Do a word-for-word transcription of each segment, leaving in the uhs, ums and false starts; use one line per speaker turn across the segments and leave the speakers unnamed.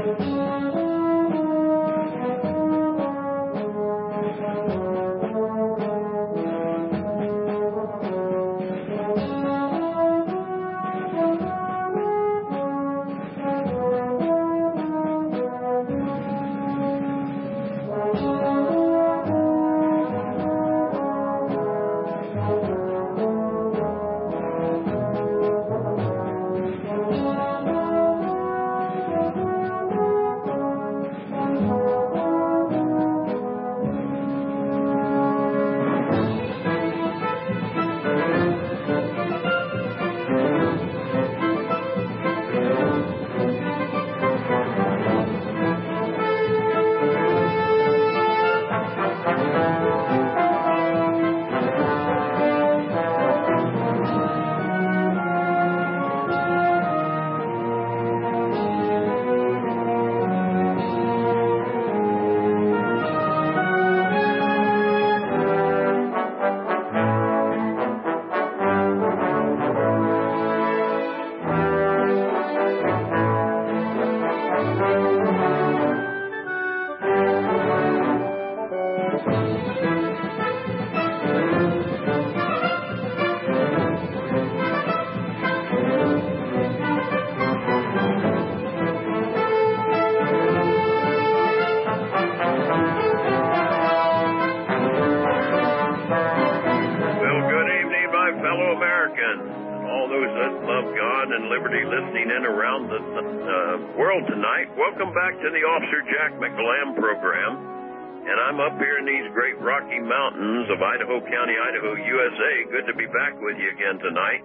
Welcome back to the Officer Jack McLam program, and I'm up here in these great Rocky Mountains of Idaho County, Idaho, U S A. Good to be back with you again tonight.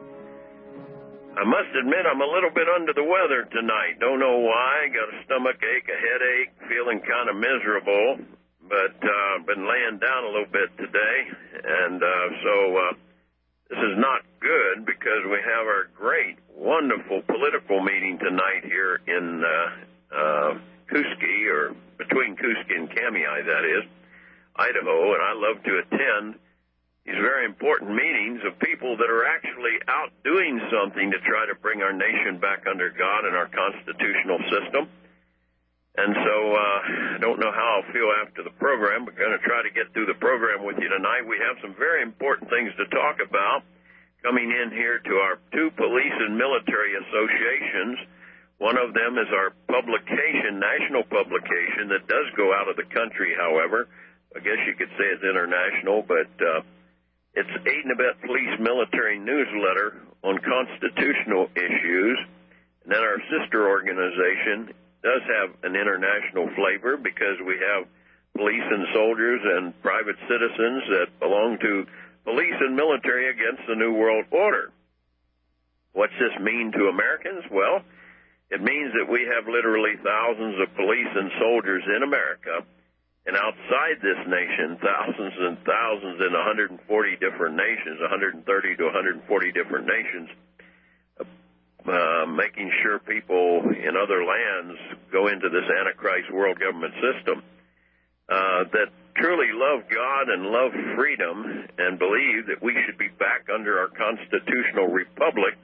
I must admit I'm a little bit under the weather tonight. Don't know why. Got a stomach ache, a headache, feeling kind of miserable, but uh, been laying down a little bit today, and uh, so uh, this is not good because we have our great, wonderful political meeting tonight here in uh, uh, Kuski, or between Kuski and Kamei, that is, Idaho, and I love to attend these very important meetings of people that are actually out doing something to try to bring our nation back under God and our constitutional system. And so uh, I don't know how I'll feel after the program. We're going to try to get through the program with you tonight. We have some very important things to talk about coming in here to our two police and military associations. One of them is our publication, national publication, that does go out of the country, however. I guess you could say it's international, but uh, it's Aid and Abet Police Military Newsletter on constitutional issues. And then our sister organization does have an international flavor because we have police and soldiers and private citizens that belong to police and military against the New World Order. What's this mean to Americans? Well, it means that we have literally thousands of police and soldiers in America, and outside this nation, thousands and thousands in one hundred forty different nations, one hundred thirty to one hundred forty different nations, uh, making sure people in other lands go into this Antichrist world government system uh, that truly love God and love freedom and believe that we should be back under our constitutional republic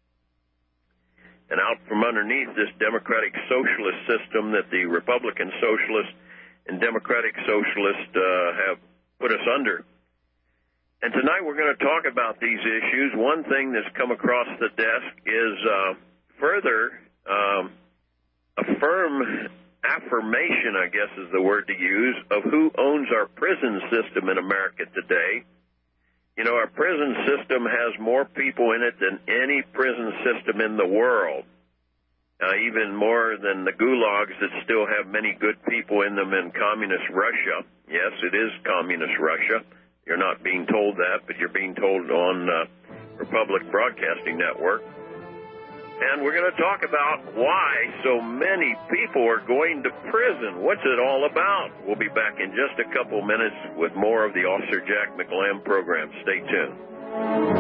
and out from underneath this democratic socialist system that the Republican socialists and democratic socialists uh, have put us under. And tonight we're going to talk about these issues. One thing that's come across the desk is uh, further um, a firm affirmation, I guess is the word to use, of who owns our prison system in America today. You know, our prison system has more people in it than any prison system in the world, uh, even more than the gulags that still have many good people in them in communist Russia. Yes, it is communist Russia. You're not being told that, but you're being told on uh, Republic Broadcasting Network. And we're going to talk about why so many people are going to prison. What's it all about? We'll be back in just a couple minutes with more of the Officer Jack McLam program. Stay tuned.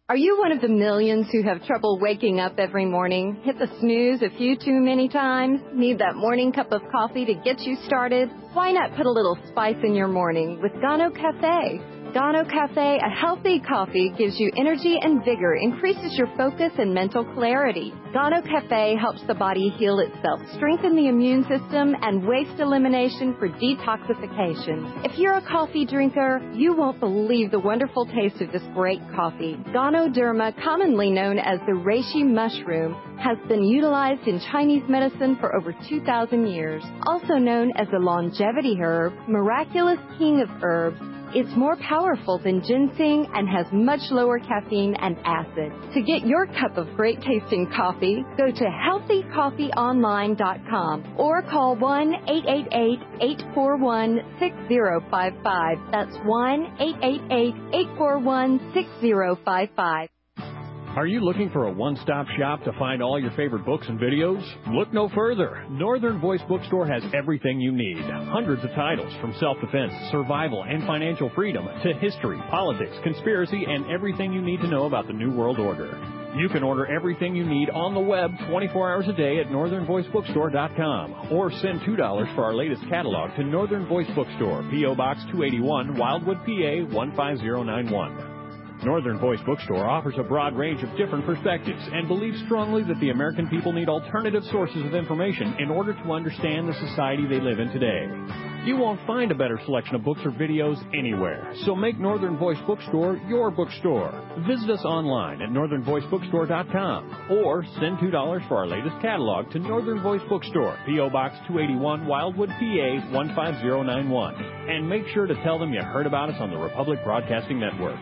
Are you one of the millions who have trouble waking up every morning? Hit the snooze a few too many times? Need that morning cup of coffee to get you started? Why not put a little spice in your morning with Gano Cafe? Gano Cafe, a healthy coffee, gives you energy and vigor, increases your focus and mental clarity. Gano Cafe helps the body heal itself, strengthen the immune system, and waste elimination for detoxification. If you're a coffee drinker, you won't believe the wonderful taste of this great coffee. Ganoderma, commonly known as the reishi mushroom, has been utilized in Chinese medicine for over two thousand years. Also known as the longevity herb, miraculous king of herbs, it's more powerful than ginseng and has much lower caffeine and acid. To get your cup of great tasting coffee, go to healthy coffee online dot com or call one eight eight eight, eight four one, six zero five five. That's one eight eight eight, eight four one, six zero five five.
Are you looking for a one-stop shop to find all your favorite books and videos? Look no further. Northern Voice Bookstore has everything you need. Hundreds of titles from self-defense, survival, and financial freedom to history, politics, conspiracy, and everything you need to know about the New World Order. You can order everything you need on the web twenty-four hours a day at northern voice bookstore dot com or send two dollars for our latest catalog to Northern Voice Bookstore, P O. Box two eighty-one, Wildwood, P A one five zero nine one. Northern Voice Bookstore offers a broad range of different perspectives and believes strongly that the American people need alternative sources of information in order to understand the society they live in today. You won't find a better selection of books or videos anywhere, so make Northern Voice Bookstore your bookstore. Visit us online at northern voice bookstore dot com or send two dollars for our latest catalog to Northern Voice Bookstore, P O. Box two eighty-one, Wildwood, P A one five zero nine one. And make sure to tell them you heard about us on the Republic Broadcasting Network.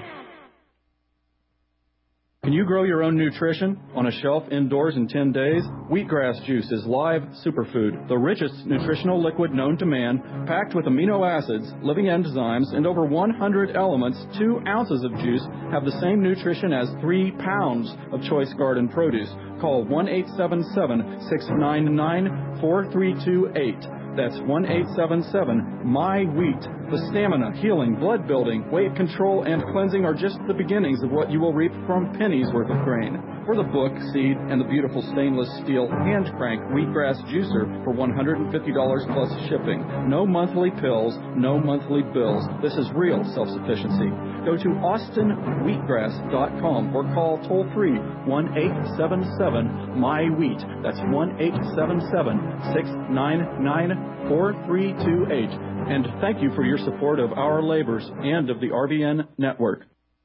Can you grow your own nutrition on a shelf indoors in ten days? Wheatgrass juice is live superfood, the richest nutritional liquid known to man, packed with amino acids, living enzymes, and over one hundred elements. Two ounces of juice have the same nutrition as three pounds of choice garden produce. Call one eight seven seven, six nine nine, four three two eight. That's one eight seven seven, M Y wheat. The stamina, healing, blood building, weight control, and cleansing are just the beginnings of what you will reap from pennies worth of grain. For the book, seed, and the beautiful stainless steel hand crank wheatgrass juicer for one hundred fifty dollars plus shipping. No monthly pills, no monthly bills. This is real self-sufficiency. Go to austin wheatgrass dot com or call toll-free one eight seven seven, M Y wheat. That's one eight seven seven, six nine nine, four three two eight. And thank you for your support of our labors and of the R V N network.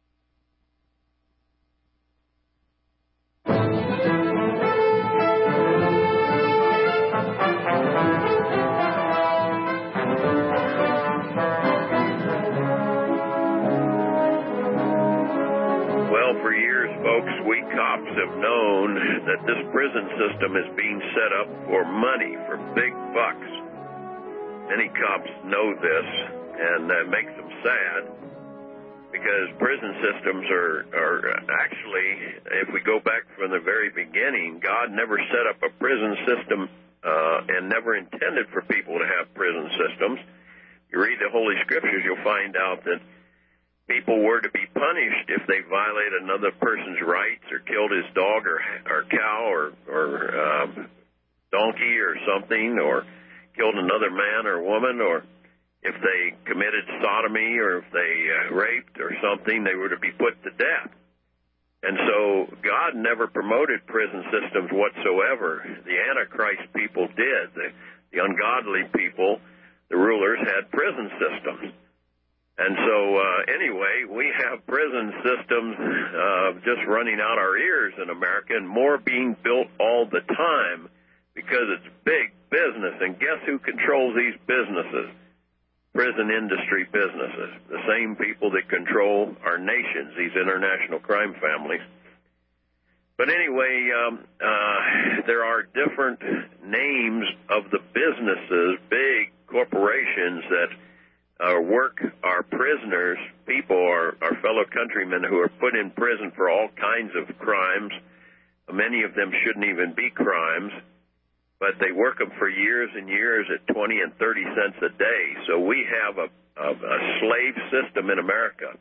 Well, for years, folks, we cops have known that this prison system is being set up for money, for big bucks. Many cops know this, and that makes them sad, because prison systems are, are actually, if we go back from the very beginning, God never set up a prison system uh, and never intended for people to have prison systems. You read the Holy Scriptures, you'll find out that people were to be punished if they violated another person's rights or killed his dog or, or cow or, or um, donkey or something, or killed another man or woman, or if they committed sodomy or if they uh, raped or something, they were to be put to death. And so God never promoted prison systems whatsoever. The Antichrist people did. The, the ungodly people, the rulers, had prison systems. And so, uh, anyway, we have prison systems uh, just running out our ears in America, and more being built all the time because it's big business. And guess who controls these businesses? Prison industry businesses. The same people that control our nations, these international crime families. But anyway, um, uh, there are different names of the businesses, big corporations that uh, work our prisoners, people, our, our fellow countrymen who are put in prison for all kinds of crimes. Many of them shouldn't even be crimes, but they work them for years and years at twenty and thirty cents a day. So we have a, a, a slave system in America.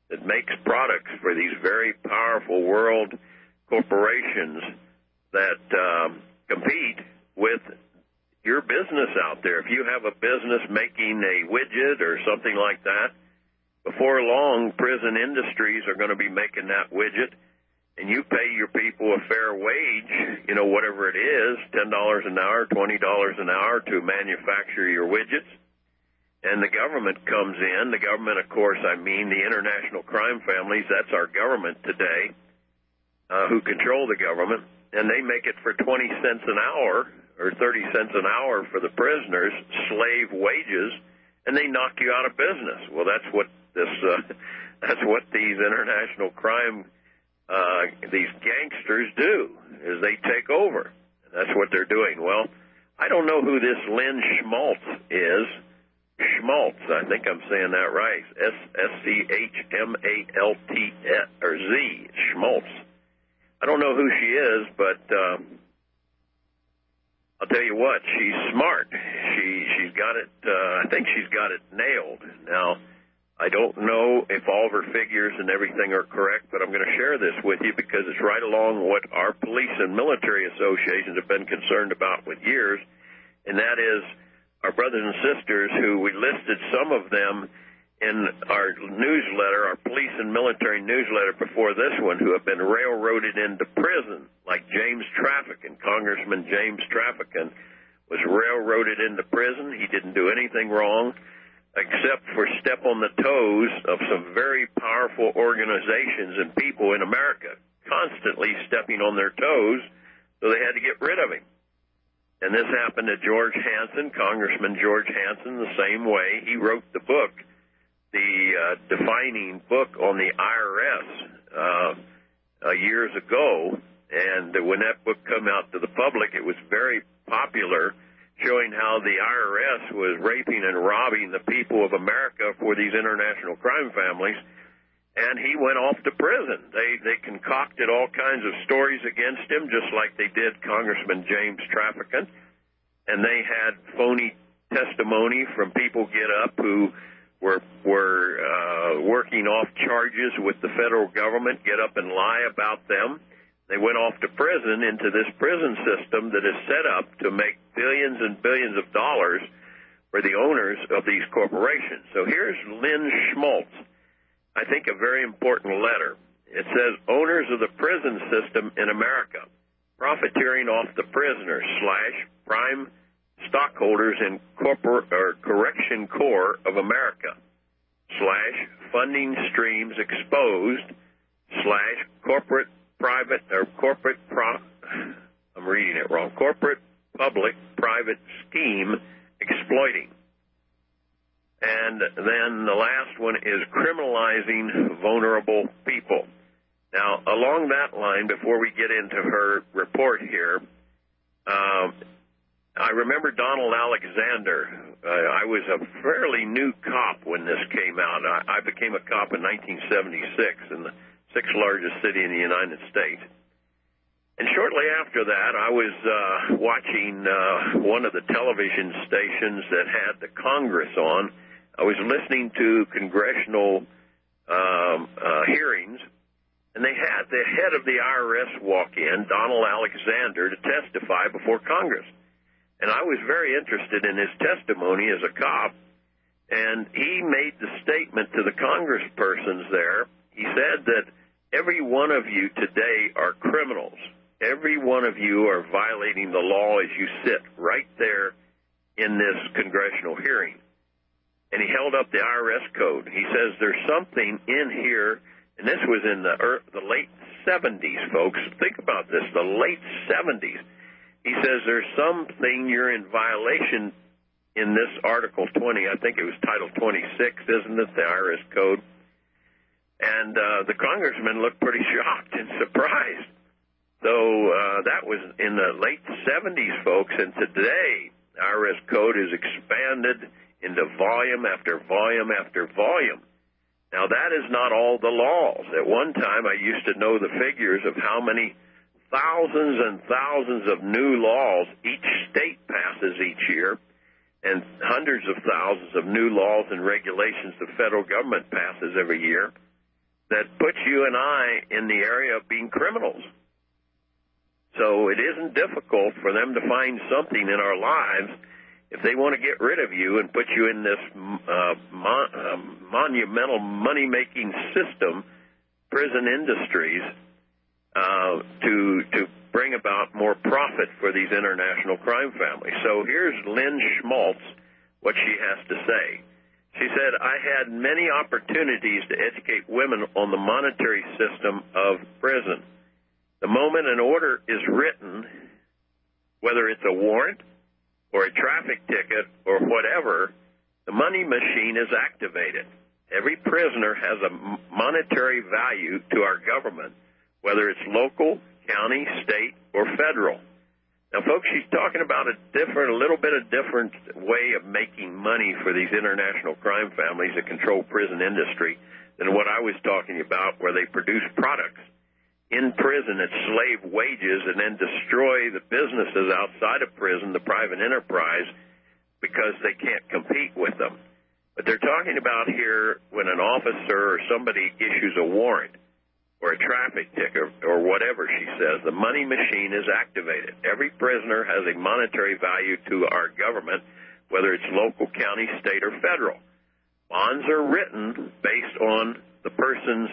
that makes products for these very powerful world corporations that um, compete with your business out there. If you have a business making a widget or something like that, before long, prison industries are going to be making that widget, and you pay your people a fair wage, you know, whatever it is, ten dollars an hour, twenty dollars an hour to manufacture your widgets. And the government comes in. The government, of course, I mean the international crime families, that's our government today, uh, who control the government, and they make it for twenty cents an hour or thirty cents an hour for the prisoners, slave wages, and they knock you out of business. Well, that's what this, uh, that's what these international crime, uh, these gangsters do, is they take over. That's what they're doing. Well, I don't know who this Lynn Schmaltz is. Schmaltz, I think I'm saying that right. S S C H M A L T or Z, Schmaltz. I don't know who she is, but uh, I'll tell you what, she's smart. She she's got it. Uh, I think she's got it nailed. Now, I don't know if all of her figures and everything are correct, but I'm going to share this with you because it's right along what our police and military associations have been concerned about with years, and that is our brothers and sisters who we listed some of them in our newsletter, our police and military newsletter before this one, who have been railroaded into prison, like James Traficant. Congressman James Traficant was railroaded into prison. He didn't do anything wrong except for step on the toes of some very powerful organizations and people in America, constantly stepping on their toes, so they had to get rid of him. And this happened to George Hansen, Congressman George Hansen, the same way. He wrote the book, the uh, defining book on the I R S uh, uh, years ago, and when that book came out to the public, it was very popular, showing how the I R S was raping and robbing the people of America for these international crime families, and he went off to prison. They they concocted all kinds of stories against him, just like they did Congressman James Traficant, and they had phony testimony from people get up who were were uh, working off charges with the federal government, get up and lie about them. They went off to prison, into this prison system that is set up to make billions and billions of dollars for the owners of these corporations. So here's Lynn Schmaltz. I think a very important letter. It says, owners of the prison system in America, profiteering off the prisoners, slash, prime stockholders in corporate or Correction Corps of America, slash, funding streams exposed, slash, corporate private or corporate pro, I'm reading it wrong, corporate public private scheme exploiting. And then the last one is criminalizing vulnerable people. Now, along that line, before we get into her report here, um, I remember Donald Alexander. Uh, I was a fairly new cop when this came out. I, I became a cop in nineteen seventy-six in the sixth largest city in the United States. And shortly after that, I was uh, watching uh, one of the television stations that had the Congress on. I was listening to congressional um, uh, hearings, and they had the head of the I R S walk in, Donald Alexander, to testify before Congress. And I was very interested in his testimony as a cop, and he made the statement to the congresspersons there. He said that every one of you today are criminals. Every one of you are violating the law as you sit right there in this congressional hearing. And he held up the I R S code. He says there's something in here, and this was in the, er, the late seventies, folks. Think about this, the late seventies. He says there's something you're in violation in this Article twenty. I think it was Title twenty-six, isn't it, the I R S code? And uh, the congressman looked pretty shocked and surprised. So uh, that was in the late seventies, folks, and today the I R S code is expanded into volume after volume after volume. Now, that is not all the laws. At one time, I used to know the figures of how many thousands and thousands of new laws each state passes each year, and hundreds of thousands of new laws and regulations the federal government passes every year. that puts you and I in the area of being criminals. So it isn't difficult for them to find something in our lives if they want to get rid of you and put you in this uh, mon- uh, monumental money-making system, prison industries, uh, to to bring about more profit for these international crime families. So here's Lynn Schmaltz, what she has to say. She said, I had many opportunities to educate women on the monetary system of prison. The moment an order is written, whether it's a warrant or a traffic ticket or whatever, the money machine is activated. Every prisoner has a monetary value to our government, whether it's local, county, state, or federal. Now, folks, she's talking about a different, a little bit of different way of making money for these international crime families that control prison industry than what I was talking about, where they produce products in prison at slave wages and then destroy the businesses outside of prison, the private enterprise, because they can't compete with them. But they're talking about here when an officer or somebody issues a warrant or a traffic ticket or whatever, she says, the money machine is activated. Every prisoner has a monetary value to our government, whether it's local, county, state, or federal. Bonds are written based on the person's,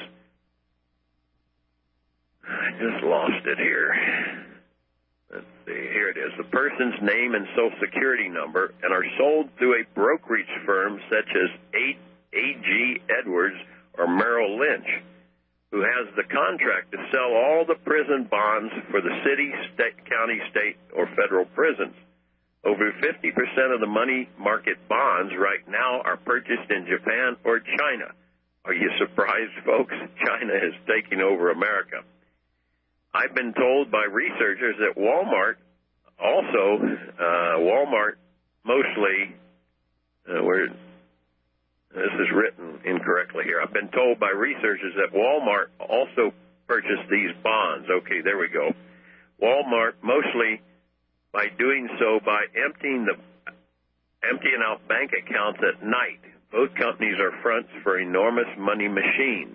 I just lost it here. Let's see, here it is. The person's name and social security number, and are sold through a brokerage firm such as A G Edwards or Merrill Lynch, who has the contract to sell all the prison bonds for the city, state, county, state, or federal prisons. Over fifty percent of the money market bonds right now are purchased in Japan or China. Are you surprised, folks? China is taking over America. I've been told by researchers that Walmart also, uh, Walmart mostly, uh, where this is written incorrectly here. I've been told by researchers that Walmart also purchased these bonds. Okay, there we go. Walmart mostly by doing so by emptying the emptying out bank accounts at night. Both companies are fronts for enormous money machines.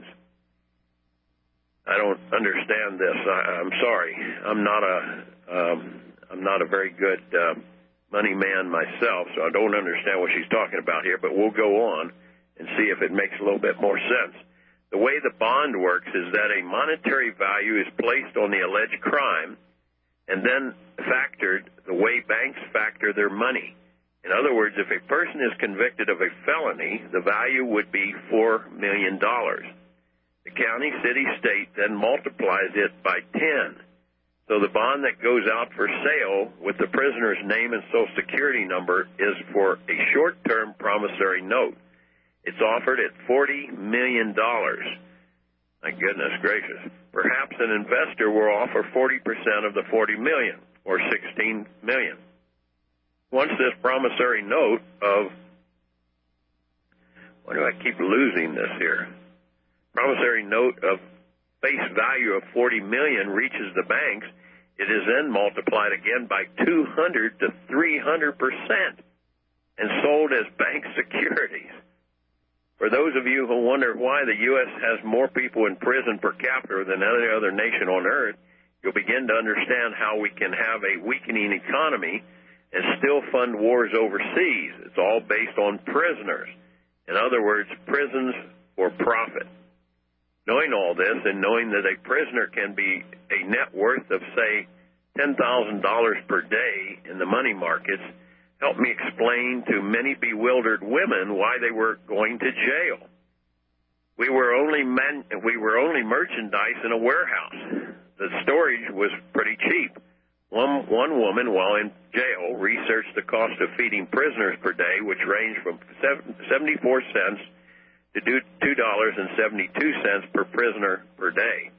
I don't understand this. I, I'm sorry. I'm not a um, I'm not a very good uh, money man myself, so I don't understand what she's talking about here. But we'll go on and see if it makes a little bit more sense. The way the bond works is that a monetary value is placed on the alleged crime and then factored the way banks factor their money. In other words, if a person is convicted of a felony, the value would be four million dollars. The county, city, state then multiplies it by ten. So the bond that goes out for sale with the prisoner's name and social security number is for a short-term promissory note. It's offered at forty million dollars. My goodness gracious. Perhaps an investor will offer forty percent of the forty million dollars, or sixteen million dollars. Once this promissory note of, why do I keep losing this here? Promissory note of face value of forty million dollars reaches the banks, it is then multiplied again by two hundred to three hundred percent and sold as bank securities. For those of you who wonder why the U S has more people in prison per capita than any other nation on earth, you'll begin to understand how we can have a weakening economy and still fund wars overseas. It's all based on prisoners. In other words, prisons for profit. Knowing all this and knowing that a prisoner can be a net worth of, say, ten thousand dollars per day in the money markets, helped me explain to many bewildered women why they were going to jail. We were only men, we were only merchandise in a warehouse. The storage was pretty cheap. One, one woman, while in jail, researched the cost of feeding prisoners per day, which ranged from seventy-four cents to two dollars and seventy-two cents per prisoner per day.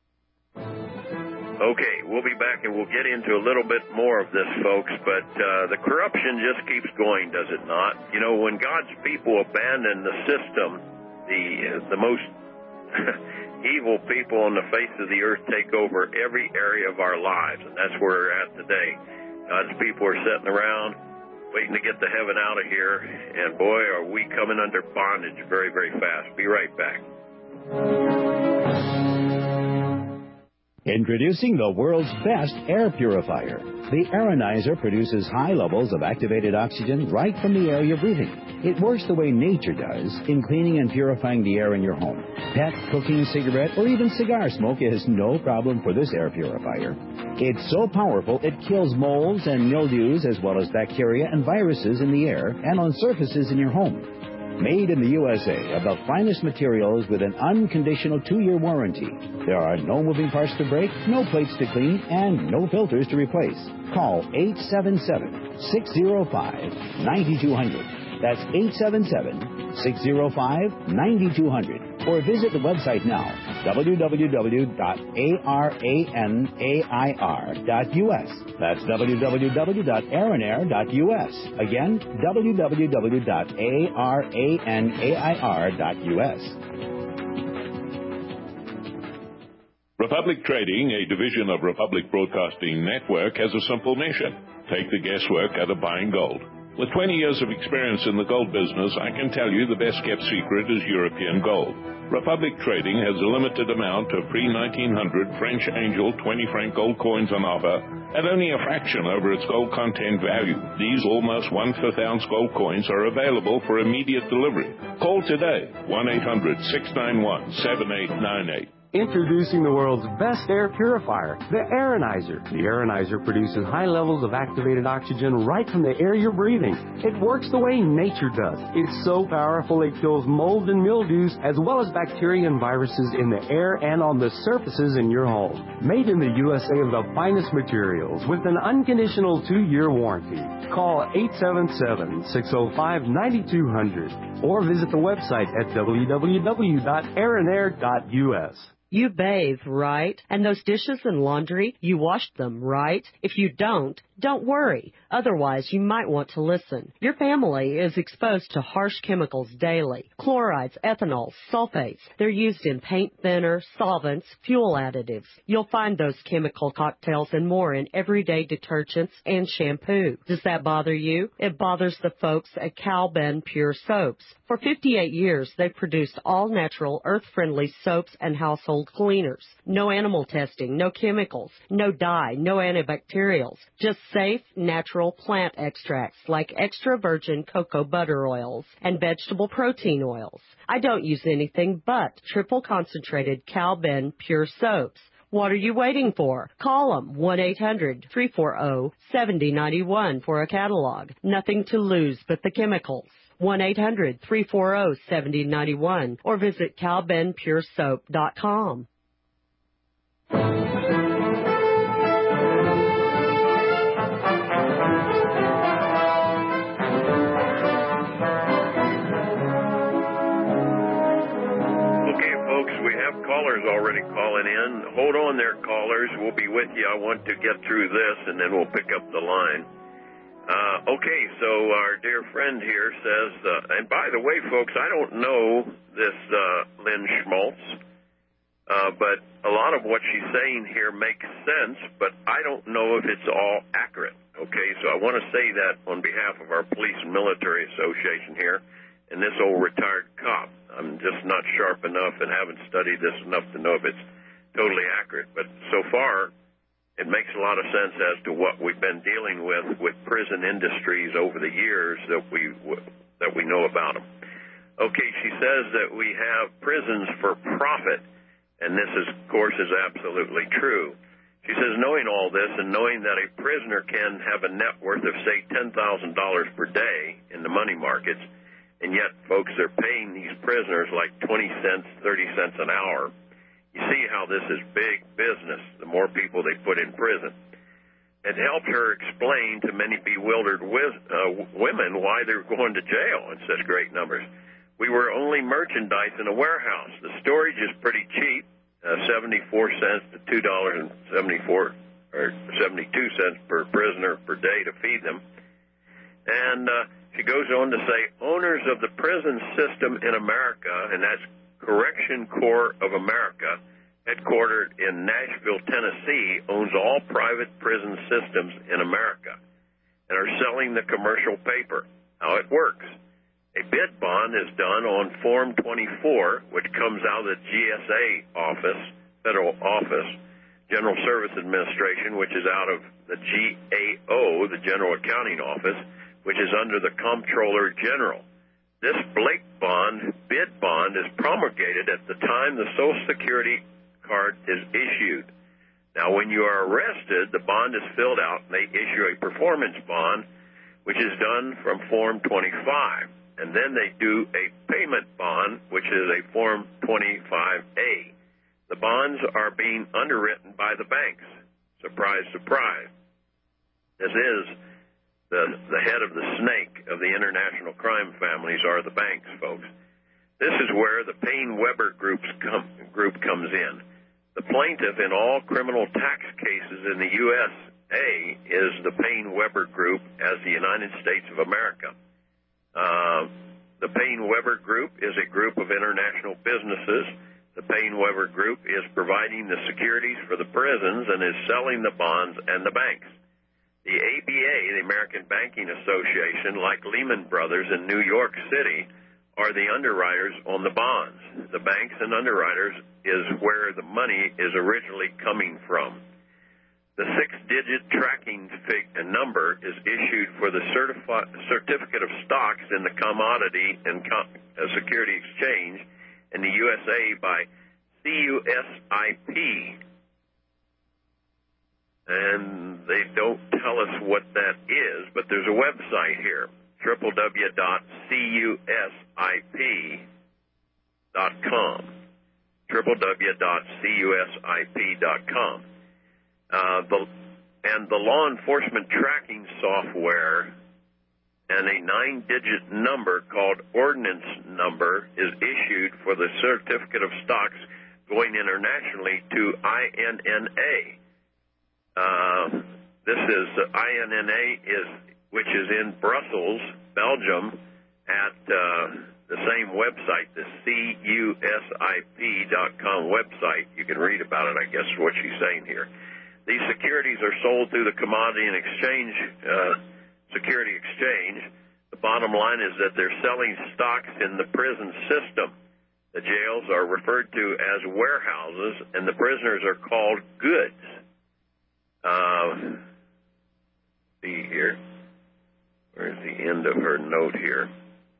Okay, we'll be back and we'll get into a little bit more of this, folks, but uh, the corruption just keeps going, does it not? You know, when God's people abandon the system, the, uh, the most evil people on the face of the earth take over every area of our lives, and that's where we're at today. God's people are sitting around waiting to get to heaven out of here, and boy, are we coming under bondage very, very fast. Be right back.
Introducing the world's best air purifier. The Aeronizer produces high levels of activated oxygen right from the air you're breathing. It works the way nature does in cleaning and purifying the air in your home. Pet, cooking, cigarette, or even cigar smoke is no problem for this air purifier. It's so powerful it kills molds and mildews as well as bacteria and viruses in the air and on surfaces in your home. Made in the U S A of the finest materials with an unconditional two-year warranty. There are no moving parts to break, no plates to clean, and no filters to replace. Call eight seven seven, six zero five, nine two zero zero. That's eight seven seven, six zero five, nine two zero zero. Or visit the website now, w w w dot aranair dot u s. That's w w w dot aranair dot u s. Again, w w w dot aranair dot u s.
Republic Trading, a division of Republic Broadcasting Network, has a simple mission. Take the guesswork out of buying gold. With twenty years of experience in the gold business, I can tell you the best-kept secret is European gold. Republic Trading has a limited amount of pre nineteen hundred French Angel twenty franc gold coins on offer at only a fraction over its gold content value. These almost one-fifth ounce gold coins are available for immediate delivery. Call today, one eight hundred, six nine one, seven eight nine eight.
Introducing the world's best air purifier, the Aeronizer. The Aeronizer produces high levels of activated oxygen right from the air you're breathing. It works the way nature does. It's so powerful it kills mold and mildews as well as bacteria and viruses in the air and on the surfaces in your home. Made in the U S A of the finest materials with an unconditional two-year warranty. Call eight seven seven, six zero five, nine two zero zero or visit the website at w w w dot aranair dot u s.
You bathe, right? And those dishes and laundry, you washed them, right? If you don't, don't worry. Otherwise, you might want to listen. Your family is exposed to harsh chemicals daily. Chlorides, ethanols, sulfates. They're used in paint thinner, solvents, fuel additives. You'll find those chemical cocktails and more in everyday detergents and shampoo. Does that bother you? It bothers the folks at Cal-Ben Pure Soaps. For fifty-eight years, they've produced all-natural, earth-friendly soaps and household cleaners. No animal testing, no chemicals, no dye, no antibacterials. Just safe, natural plant extracts like extra virgin cocoa butter oils and vegetable protein oils. I don't use anything but triple concentrated Cal-Ben Pure Soaps. What are you waiting for? Call them one eight hundred, three four zero, seven zero nine one for a catalog. Nothing to lose but the chemicals. one eight hundred, three four zero, seven zero nine one or visit cal ben pure soap dot com.
Callers already calling in. Hold on there, callers. We'll be with you. I want to get through this, and then we'll pick up the line. Uh, okay, so our dear friend here says, uh, and by the way, folks, I don't know this uh, Lynn Schmaltz, uh, but a lot of what she's saying here makes sense, but I don't know if it's all accurate. Okay, so I want to say that on behalf of our Police and Military Association here, and this old retired cop. I'm just not sharp enough and haven't studied this enough to know if it's totally accurate. But so far, it makes a lot of sense as to what we've been dealing with with prison industries over the years that we that we know about them. Okay, she says that we have prisons for profit, and this, is, of course, is absolutely true. She says, knowing all this and knowing that a prisoner can have a net worth of, say, ten thousand dollars per day in the money markets, and yet, folks, they're paying these prisoners like twenty cents, thirty cents an hour. You see how this is big business, the more people they put in prison. It helped her explain to many bewildered wiz- uh, women why they're going to jail in such great numbers. We were only merchandise in a warehouse. The storage is pretty cheap, uh, seventy-four cents to two dollars and seventy-four or seventy-two cents per prisoner per day to feed them. And uh, she goes on to say, owners of the prison system in America, and that's Correction Corps of America, headquartered in Nashville, Tennessee, owns all private prison systems in America and are selling the commercial paper. How it works. A bid bond is done on Form twenty-four, which comes out of the G S A office, federal office, General Service Administration, which is out of the G A O, the General Accounting Office, which is under the Comptroller General. This Blake bond, bid bond, is promulgated at the time the Social Security card is issued. Now, when you are arrested, the bond is filled out, and they issue a performance bond, which is done from Form twenty-five. And then they do a payment bond, which is a Form twenty-five A. The bonds are being underwritten by the banks. Surprise, surprise. This is the, the head of the snake of the international crime families are the banks, folks. This is where the Payne-Weber groups come, group comes in. The plaintiff in all criminal tax cases in the U S A is the Payne-Weber group as the United States of America. Uh, the Payne-Weber group is a group of international businesses. The Payne-Weber group is providing the securities for the prisons and is selling the bonds and the banks. The A B A, the American Banking Association, like Lehman Brothers in New York City, are the underwriters on the bonds. The banks and underwriters is where the money is originally coming from. The six-digit tracking fig- number is issued for the certifi- certificate of stocks in the Commodity and Com- uh, Security Exchange in the U S A by C U S I P. And they don't tell us what that is, but there's a website here, w w w dot c u s i p dot com, w w w dot c u s i p dot com. Uh, the, and the law enforcement tracking software and a nine-digit number called ordinance number is issued for the certificate of stocks going internationally to I N N A. Uh, this is uh, I N N A is which is in Brussels, Belgium, at uh, the same website, the C U S I P dot com website. You can read about it, I guess, is what she's saying here. These securities are sold through the Commodity and Exchange uh, Security Exchange. The bottom line is that they're selling stocks in the prison system. The jails are referred to as warehouses, and the prisoners are called goods. Uh, see here. Where's the end of her note here?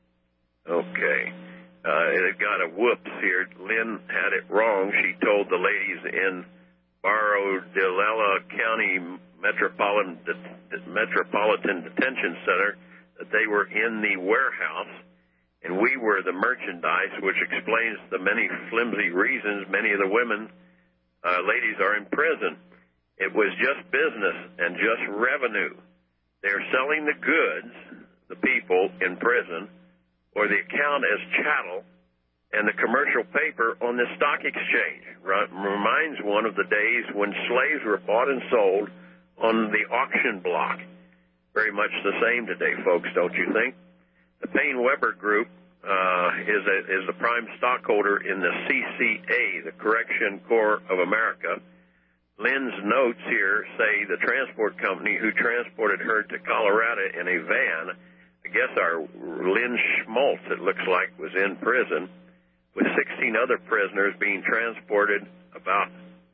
Okay. Uh, it got a whoops here. Lynn had it wrong. She told the ladies in Barrow-Delilah County Metropolitan, Metropolitan Detention Center that they were in the warehouse, and we were the merchandise, which explains the many flimsy reasons many of the women, uh, ladies are in prison. It was just business and just revenue. They're selling the goods, the people in prison, or the account as chattel, and the commercial paper on the stock exchange. Reminds one of the days when slaves were bought and sold on the auction block. Very much the same today, folks, don't you think? The Payne-Weber Group uh, is, a, is the prime stockholder in the C C A, the Correction Corps of America. Lynn's notes here say the transport company who transported her to Colorado in a van, I guess our Lynn Schmaltz, it looks like, was in prison, with sixteen other prisoners being transported about,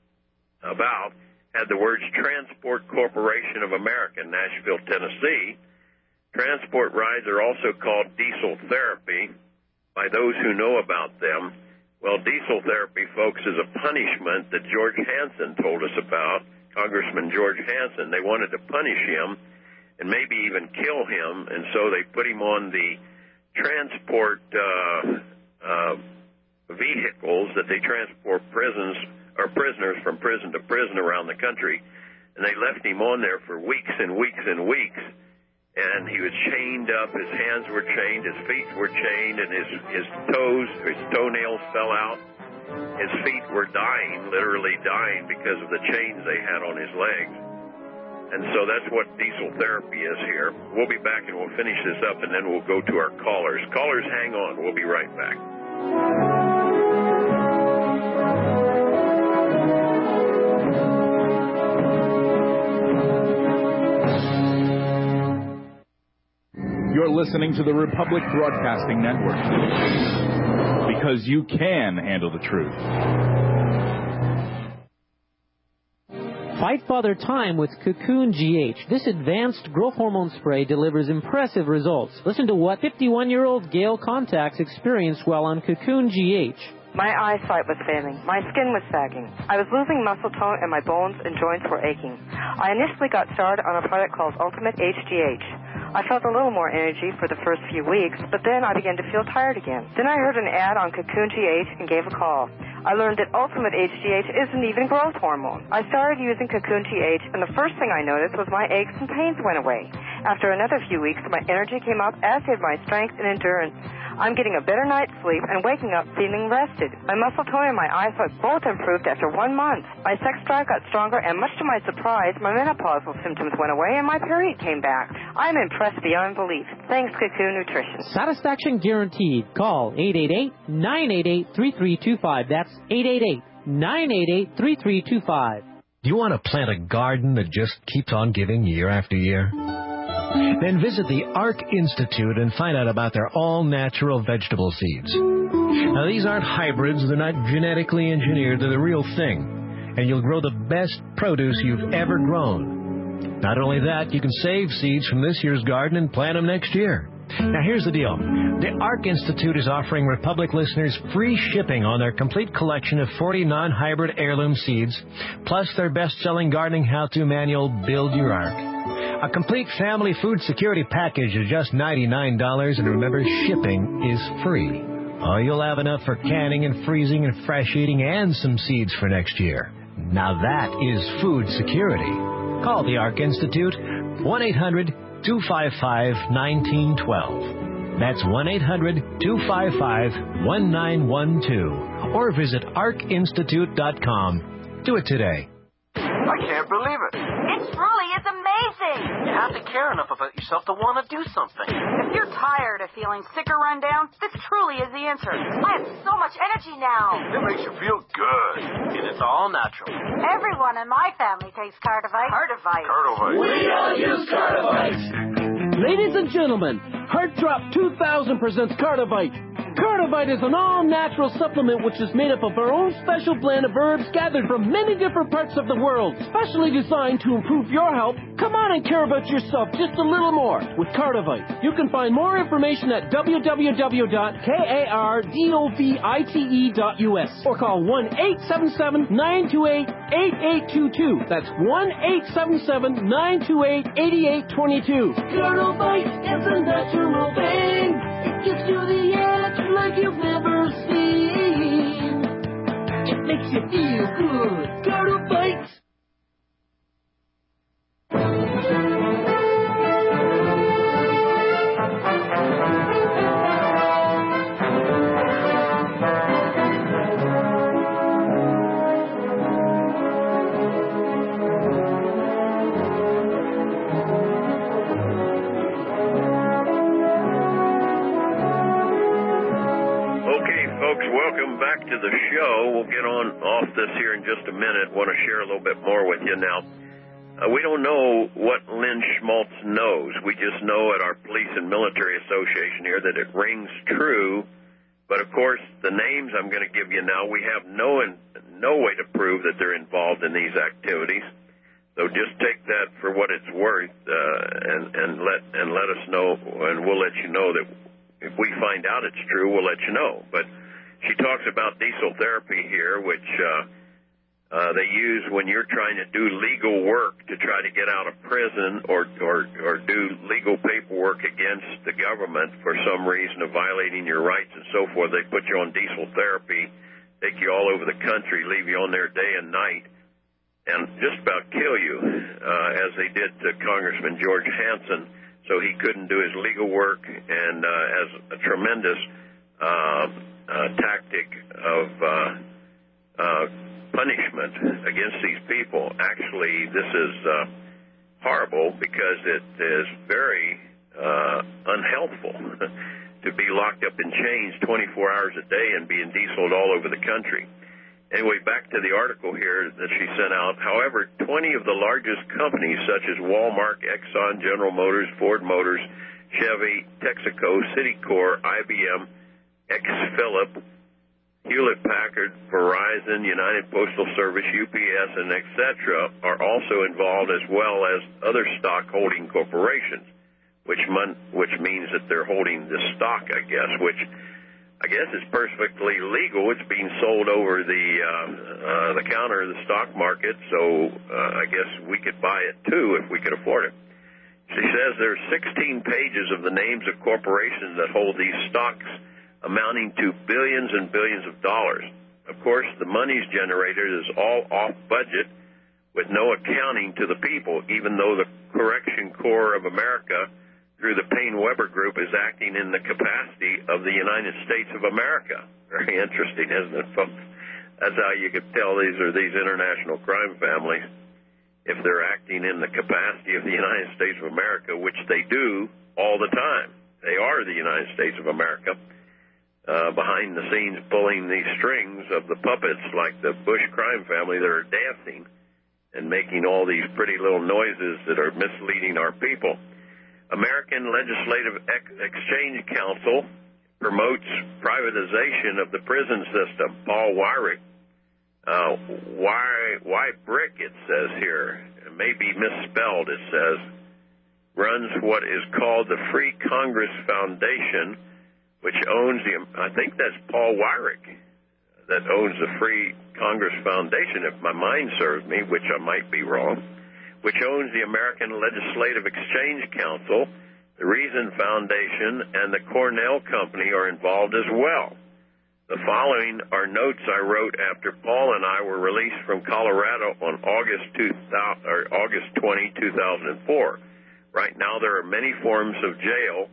about had the words Transport Corporation of America, Nashville, Tennessee. Transport rides are also called diesel therapy by those who know about them. Well, diesel therapy, folks, is a punishment that George Hansen told us about, Congressman George Hansen. They wanted to punish him and maybe even kill him, and so they put him on the transport uh, uh, vehicles that they transport prisons or prisoners from prison to prison around the country, and they left him on there for weeks and weeks and weeks. And he was chained up, his hands were chained, his feet were chained, and his, his toes, his toenails fell out. His feet were dying, literally dying, because of the chains they had on his legs. And so that's what diesel therapy is here. We'll be back and we'll finish this up, and then we'll go to our callers. Callers, hang on. We'll be right back.
You're listening to the Republic Broadcasting Network. Because you can handle the truth.
Fight Father Time with Cocoon G H. This advanced growth hormone spray delivers impressive results. Listen to what fifty-one-year-old Gail Contacts experienced while on Cocoon G H.
My eyesight was failing. My skin was sagging. I was losing muscle tone and my bones and joints were aching. I initially got started on a product called Ultimate H G H. I felt a little more energy for the first few weeks, but then I began to feel tired again. Then I heard an ad on Cocoon G H and gave a call. I learned that Ultimate H G H isn't even growth hormone. I started using Cocoon G H, and the first thing I noticed was my aches and pains went away. After another few weeks, my energy came up, as did my strength and endurance. I'm getting a better night's sleep and waking up feeling rested. My muscle tone and my eyesight both improved after one month. My sex drive got stronger, and much to my surprise, my menopausal symptoms went away and my period came back. I'm impressed beyond belief. Thanks, Cocoon Nutrition.
Satisfaction guaranteed. Call eight eight eight, nine eight eight, three three two five. That's eight eight eight, nine eight eight, three three two five.
Do you want to plant a garden that just keeps on giving year after year? Then visit the ARC Institute and find out about their all-natural vegetable seeds. Now, these aren't hybrids. They're not genetically engineered. They're the real thing. And you'll grow the best produce you've ever grown. Not only that, you can save seeds from this year's garden and plant them next year. Now, here's the deal. The ARC Institute is offering Republic listeners free shipping on their complete collection of forty non-hybrid heirloom seeds, plus their best-selling gardening how-to manual, Build Your Ark. A complete family food security package is just ninety-nine dollars, and remember, shipping is free. Oh, you'll have enough for canning and freezing and fresh eating and some seeds for next year. Now that is food security. Call the ARC Institute, one eight hundred, two five five, one nine one two. That's one eight hundred, two five five, one nine one two. Or visit arc institute dot com. Do it today.
I can't believe it.
It truly is amazing.
You have to care enough about yourself to want to do something.
If you're tired of feeling sick or run down, this truly is the answer. I have so much energy now.
It makes you feel good. And it's all natural.
Everyone in my family takes Cardivite. Cardivite.
Cardivite.
We all use
Cardivite. Ladies and gentlemen, Heart Drop two thousand presents Cardivite. Cardivite is an all-natural supplement which is made up of our own special blend of herbs gathered from many different parts of the world, specially designed to improve your health. Come on and care about yourself just a little more with Cardivite. You can find more information at w w w dot cardovite dot u s or call one eight seven seven, nine two eight, eight eight two two. That's one eight seven seven, nine two eight, eight eight two two.
Cardivite is a natural thing. It gives you the edge like you've never seen. It makes you feel good. Cardivite.
Welcome back to the show. We'll get on off this here in just a minute. Want to share a little bit more with you now. Uh, we don't know what Lynn Schmaltz knows. We just know at our Police and Military Association here that it rings true. But, of course, the names I'm going to give you now, we have no no way to prove that they're involved in these activities. So just take that for what it's worth uh, and, and let and let us know, and we'll let you know that if we find out it's true, we'll let you know. But she talks about diesel therapy here, which uh, uh, they use when you're trying to do legal work to try to get out of prison or, or, or do legal paperwork against the government for some reason of violating your rights and so forth. They put you on diesel therapy, take you all over the country, leave you on there day and night, and just about kill you, uh, as they did to Congressman George Hansen, so he couldn't do his legal work, and uh, as a tremendous uh, uh, tactic of uh, uh, punishment against these people. Actually, this is uh, horrible because it is very uh, unhealthful to be locked up in chains twenty-four hours a day and being dieseled all over the country. Anyway, back to the article here that she sent out. However, twenty of the largest companies, such as Walmart, Exxon, General Motors, Ford Motors, Chevy, Texaco, Citicorp, I B M, X-Philip, Hewlett-Packard, Verizon, United Postal Service, U P S, and et cetera are also involved, as well as other stock-holding corporations, which mon- which means that they're holding the stock, I guess, which I guess is perfectly legal. It's being sold over the uh, uh, the counter of the stock market, so uh, I guess we could buy it too if we could afford it. She says there's sixteen pages of the names of corporations that hold these stocks, amounting to billions and billions of dollars. Of course, the money's generated is all off budget with no accounting to the people, even though the Correction Corps of America, through the Payne-Weber Group, is acting in the capacity of the United States of America. Very interesting, isn't it, folks? That's how you could tell these are these international crime families, if they're acting in the capacity of the United States of America, which they do all the time. They are the United States of America. Uh, behind the scenes pulling these strings of the puppets like the Bush crime family that are dancing and making all these pretty little noises that are misleading our people. American Legislative Ex- Exchange Council promotes privatization of the prison system. Paul Weyrich, uh, why, why Brick, it says here, it may be misspelled, it says, runs what is called the Free Congress Foundation, which owns the, I think that's Paul Weyrich that owns the Free Congress Foundation, if my mind serves me, which I might be wrong, which owns the American Legislative Exchange Council. The Reason Foundation and the Cornell Company are involved as well. The following are notes I wrote after Paul and I were released from Colorado on August two thousand, or August twentieth, two thousand four. Right now there are many forms of jail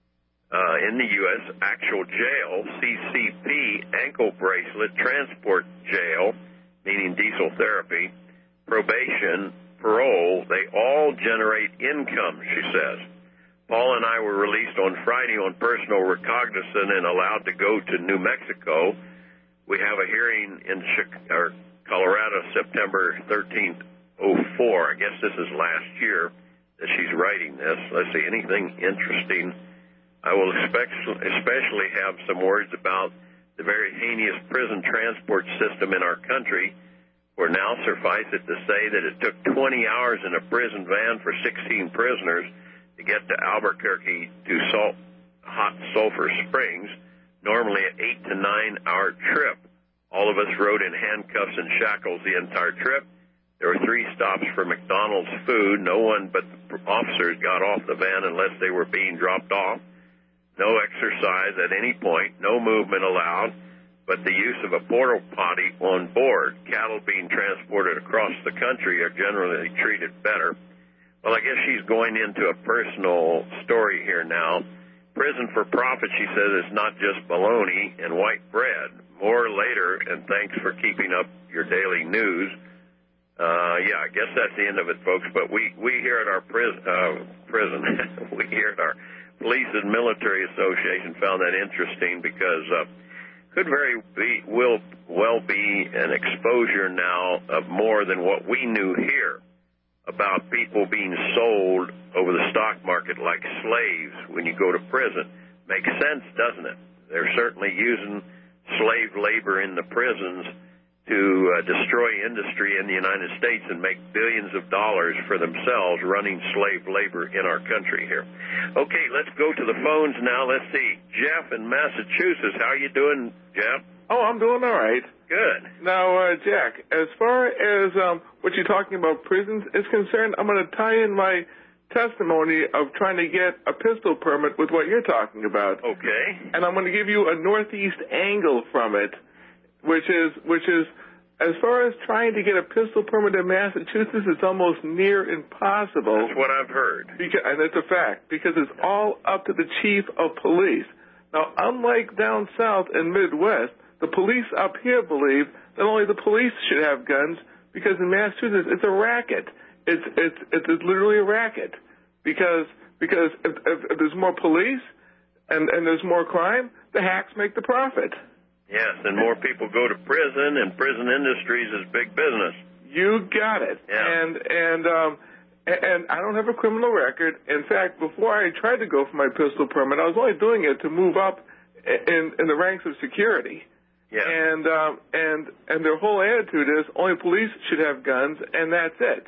Uh, in the U S, actual jail, C C P, ankle bracelet, transport jail, meaning diesel therapy, probation, parole, they all generate income, she says. Paul and I were released on Friday on personal recognizance and allowed to go to New Mexico. We have a hearing in Chicago, or Colorado, September thirteenth, oh four. I guess this is last year that she's writing this. Let's see, anything interesting? I will especially have some words about the very heinous prison transport system in our country, where now suffice it to say that it took twenty hours in a prison van for sixteen prisoners to get to Albuquerque to Salt, Hot Sulphur Springs, normally an eight to nine hour trip. All of us rode in handcuffs and shackles the entire trip. There were three stops for McDonald's food. No one but the officers got off the van unless they were being dropped off. No exercise at any point, no movement allowed, but the use of a porta potty on board. Cattle being transported across the country are generally treated better. Well, I guess she's going into a personal story here now. Prison for profit, she says, is not just bologna and white bread. More later, and thanks for keeping up your daily news. Uh, yeah, I guess that's the end of it, folks, but we, we here at our prison, uh, prison, we here at our Police and Military Association found that interesting because uh, could very be, will well be an exposure now of more than what we knew here about people being sold over the stock market like slaves when you go to prison. Makes sense, doesn't it? They're certainly using slave labor in the prisons to uh, destroy industry in the United States and make billions of dollars for themselves running slave labor in our country here. Okay, let's go to the phones now. Let's see. Jeff in Massachusetts. How are you doing, Jeff?
Oh, I'm doing all right.
Good.
Now, uh, Jack, as far as um, what you're talking about prisons is concerned, I'm going to tie in my testimony of trying to get a pistol permit with what you're talking about.
Okay.
And I'm going to give you a northeast angle from it, which is which is as far as trying to get a pistol permit in Massachusetts, it's almost near impossible.
That's what I've heard.
Because, and it's a fact, because it's all up to the chief of police. Now, unlike down south and Midwest, the police up here believe that only the police should have guns, because in Massachusetts it's a racket. It's it's it's literally a racket, because because if, if, if there's more police and and there's more crime, the hacks make the profit.
Yes, and more people go to prison, and prison industries is big business.
You got it.
Yeah.
And and um, and I don't have a criminal record. In fact, before I tried to go for my pistol permit, I was only doing it to move up in, in the ranks of security.
Yeah.
And um, and and their whole attitude is only police should have guns, and that's it.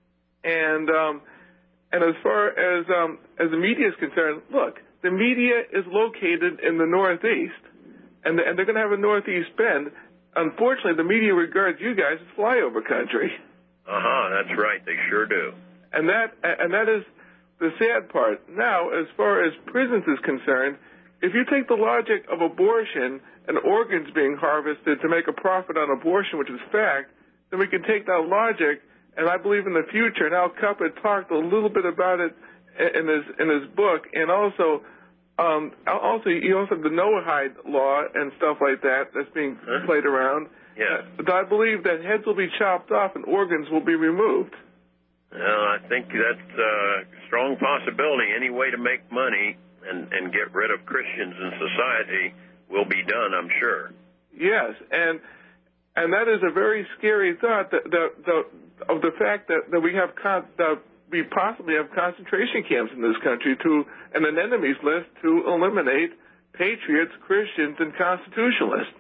And um, and as far as um, as the media is concerned, look, the media is located in the Northeast, and the, and they're going to have a Northeast bend. Unfortunately, the media regards you guys as flyover country.
Uh huh. That's right. They sure do.
And that and that is the sad part. Now, as far as prisons is concerned, if you take the logic of abortion and organs being harvested to make a profit on abortion, which is fact, then we can take that logic, and I believe in the future, and Al Caput talked a little bit about it in his in his book, and also um, also he also the Noahide law and stuff like that that's being huh? played around.
Yeah.
But I believe that heads will be chopped off and organs will be removed.
Well, I think that's a strong possibility. Any way to make money and, and get rid of Christians in society will be done, I'm sure.
Yes, and and that is a very scary thought, that, that, that, of the fact that, that we have con- that we possibly have concentration camps in this country to and an enemies list to eliminate patriots, Christians, and constitutionalists.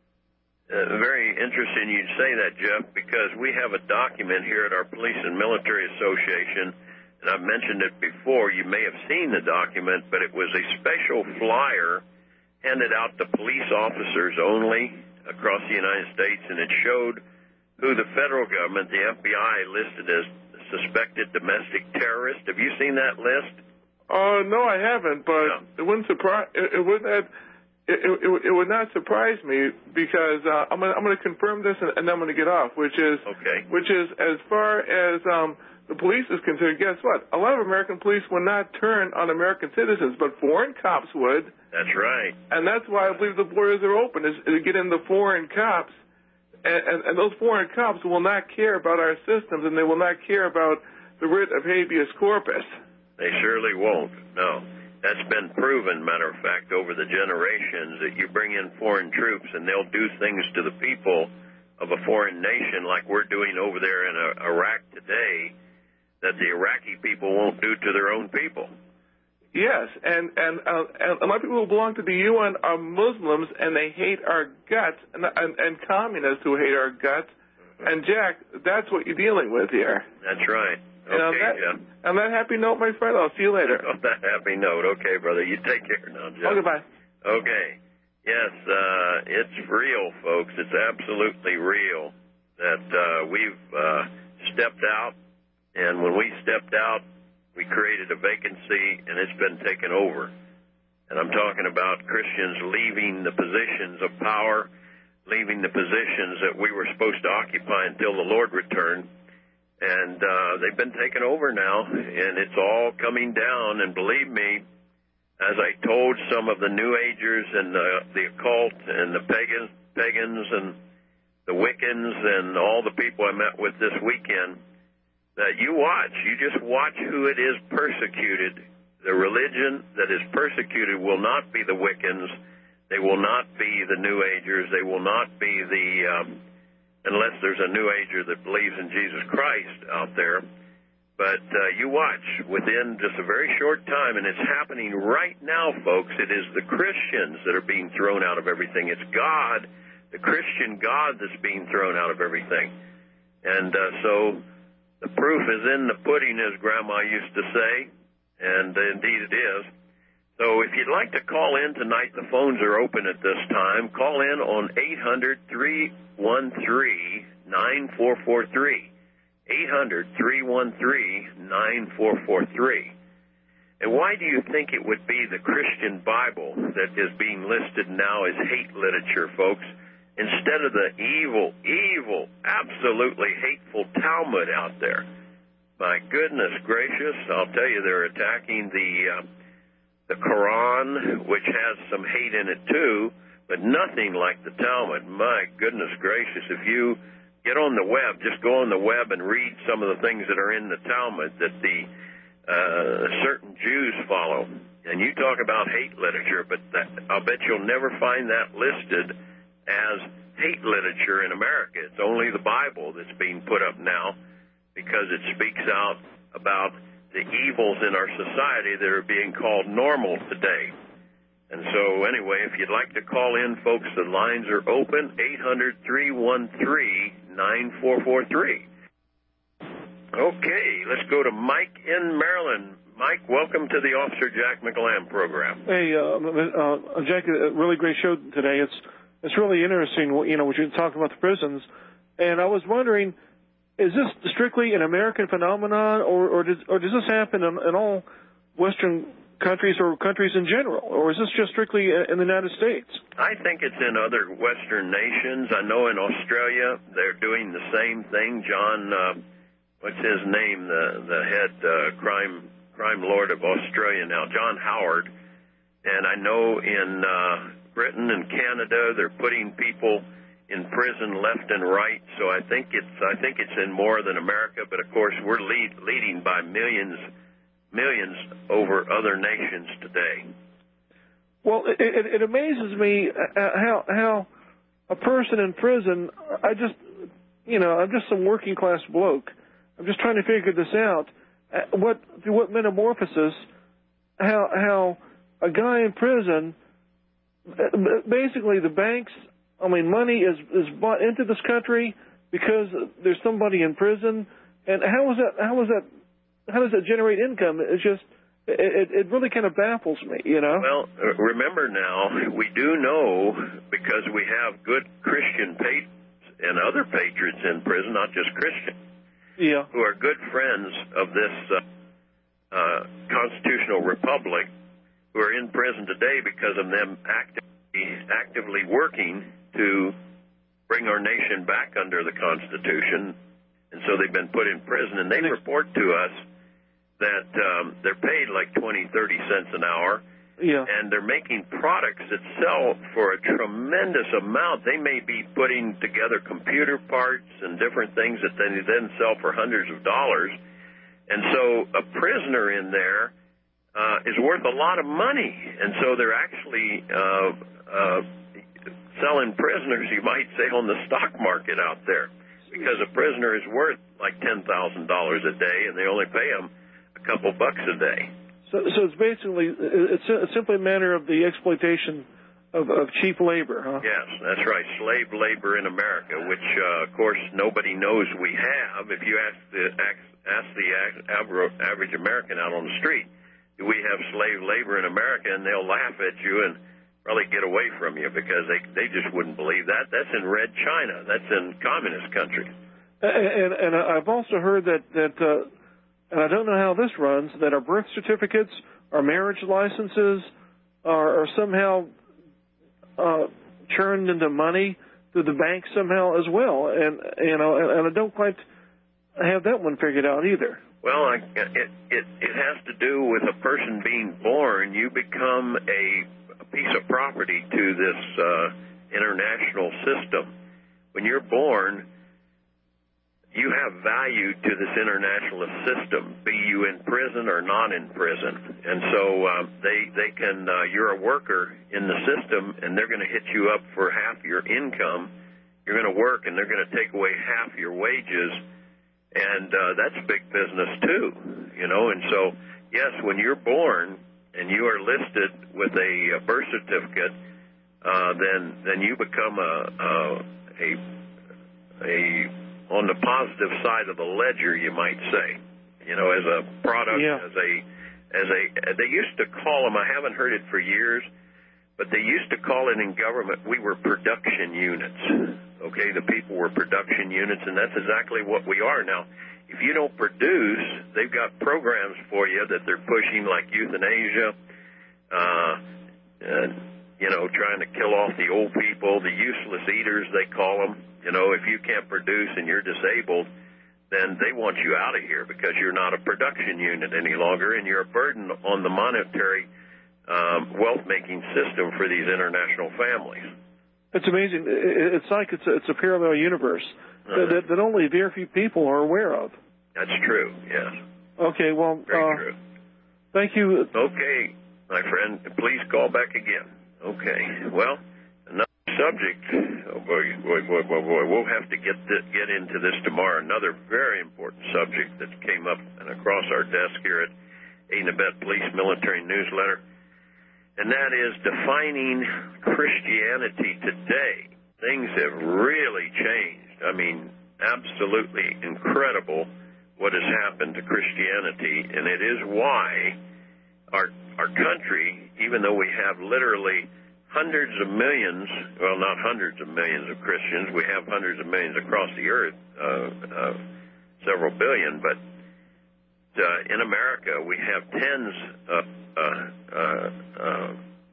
Uh, very interesting you'd say that, Jeff, because we have a document here at our Police and Military Association, and I've mentioned it before. You may have seen the document, but it was a special flyer handed out to police officers only across the United States, and it showed who the federal government, the F B I, listed as suspected domestic terrorist. Have you seen that list?
Uh, no, I haven't, but no. it wouldn't surprise. It, it wouldn't. Have, it, it, it would not surprise me because uh, I'm going I'm to confirm this, and, and then I'm going to get off. Which is
okay.
Which is as far as um, the police is concerned. Guess what? A lot of American police will not turn on American citizens, but foreign cops would.
That's right.
And that's why I believe the borders are open, is to get in the foreign cops. And, and, and those foreign cops will not care about our systems, and they will not care about the writ of habeas corpus.
They surely won't, no. That's been proven, matter of fact, over the generations, that you bring in foreign troops and they'll do things to the people of a foreign nation like we're doing over there in uh, Iraq today that the Iraqi people won't do to their own people.
Yes, and and, uh, and a lot of people who belong to the U N are Muslims, and they hate our guts, and, and, and communists who hate our guts. Mm-hmm. And, Jack, that's what you're dealing with here.
That's right. Okay,
and on that,
Jeff.
On that happy note, my friend, I'll see you later.
On that happy note. Okay, brother. You take care now, Jeff.
Okay, bye.
Okay. Yes, uh, it's real, folks. It's absolutely real that uh, we've uh, stepped out, and when we stepped out, we created a vacancy, and it's been taken over. And I'm talking about Christians leaving the positions of power, leaving the positions that we were supposed to occupy until the Lord returned. And uh, they've been taken over now, and it's all coming down. And believe me, as I told some of the New Agers and the, the occult and the pagans, pagans and the Wiccans and all the people I met with this weekend, that you watch, you just watch who it is persecuted. The religion that is persecuted will not be the Wiccans. They will not be the New Agers. They will not be the, um, unless there's a New Ager that believes in Jesus Christ out there. But uh, you watch, within just a very short time, and it's happening right now, folks, it is the Christians that are being thrown out of everything. It's God, the Christian God, that's being thrown out of everything. And uh, so the proof is in the pudding, as Grandma used to say, and indeed it is. So if you'd like to call in tonight, the phones are open at this time. Call in on eight hundred, three one three, nine four four three. eight hundred, three one three, nine four four three. And why do you think it would be the Christian Bible that is being listed now as hate literature, folks, instead of the evil, evil, absolutely hateful Talmud out there? My goodness gracious, I'll tell you, they're attacking the uh, the Quran, which has some hate in it too, but nothing like the Talmud. My goodness gracious, if you get on the web, just go on the web and read some of the things that are in the Talmud that the uh, certain Jews follow. And you talk about hate literature, but that, I'll bet you'll never find that listed as hate literature in America. It's only the Bible that's being put up now because it speaks out about the evils in our society that are being called normal today. And so, anyway, if you'd like to call in, folks, the lines are open, eight hundred, three one three, nine four four three. Okay, let's go to Mike in Maryland. Mike, welcome to the Officer Jack McGlam program.
Hey, uh, uh, Jack, a really great show today. It's it's really interesting, you know, what you're talking about the prisons. And I was wondering, is this strictly an American phenomenon, or or does, or does this happen in, in all Western countries or countries in general, or is this just strictly in the United States?
I think it's in other Western nations. I know in Australia they're doing the same thing. John, uh, what's his name, the the head uh, crime crime lord of Australia now, John Howard. And I know in uh, Britain and Canada they're putting people in prison left and right. So I think it's I think it's in more than America, but of course we're lead, leading by millions. millions over other nations today.
Well, it, it, it amazes me how how a person in prison, I just, you know, I'm just some working class bloke. I'm just trying to figure this out. What through what metamorphosis, how how a guy in prison, basically the banks, I mean, money is is bought into this country because there's somebody in prison, and how is that? How is that? How does that generate income? It's just, it, it really kind of baffles me, you know?
Well, remember now, we do know, because we have good Christian patriots and other patriots in prison, not just Christians,
yeah,
who are good friends of this uh, uh, constitutional republic, who are in prison today because of them actively, actively working to bring our nation back under the Constitution. And so they've been put in prison, and they report to us that um, they're paid like twenty, thirty cents an hour,
yeah,
and they're making products that sell for a tremendous amount. They may be putting together computer parts and different things that they then sell for hundreds of dollars. And so a prisoner in there uh, is worth a lot of money, and so they're actually uh, uh, selling prisoners, you might say, on the stock market out there, because a prisoner is worth like ten thousand dollars a day, and they only pay them a couple bucks a day.
So, so it's basically, it's simply a matter of the exploitation of, of cheap labor, huh?
Yes, that's right, slave labor in America, which, uh, of course, nobody knows we have. If you ask the, ask the average American out on the street, do we have slave labor in America, and they'll laugh at you and probably get away from you, because they they just wouldn't believe that. That's in Red China. That's in communist countries.
And, and, and I've also heard that, that uh, and I don't know how this runs, that our birth certificates, our marriage licenses are, are somehow uh, churned into money through the bank somehow as well. And, you know, and, and I don't quite have that one figured out either.
Well, I, it, it, it has to do with a person being born. You become a piece of property to this uh, international system. When you're born, you have value to this international system, be you in prison or not in prison. And so uh, they they can, uh, you're a worker in the system, and they're going to hit you up for half your income. You're going to work, and they're going to take away half your wages, and uh, that's big business too, you know. And so, yes, when you're born and you are listed with a birth certificate, uh, then then you become a a, a a on the positive side of the ledger, you might say, you know, as a product,
yeah.
as a as a they used to call them. I haven't heard it for years, but they used to call it in government, we were production units. Okay, the people were production units, and that's exactly what we are now. If you don't produce, they've got programs for you that they're pushing, like euthanasia, uh, and, you know, trying to kill off the old people, the useless eaters, they call them. You know, if you can't produce and you're disabled, then they want you out of here because you're not a production unit any longer, and you're a burden on the monetary um, wealth-making system for these international families.
It's amazing. It's like it's a, it's a parallel universe uh-huh. that, that only very few people are aware of.
That's true, yes.
Okay, well,
Very
uh,
true.
Thank you.
Okay, my friend, please call back again. Okay, well, another subject, oh boy, boy, boy, boy, boy, we'll have to get th- get into this tomorrow. Another very important subject that came up and across our desk here at Aid and Abet Police Military Newsletter, and that is defining Christianity today. Things have really changed. I mean, absolutely incredible what has happened to Christianity, and it is why our our country, even though we have literally hundreds of millions, well, not hundreds of millions of Christians, we have hundreds of millions across the earth, uh, uh, several billion, but uh, in America we have tens of uh, uh, uh,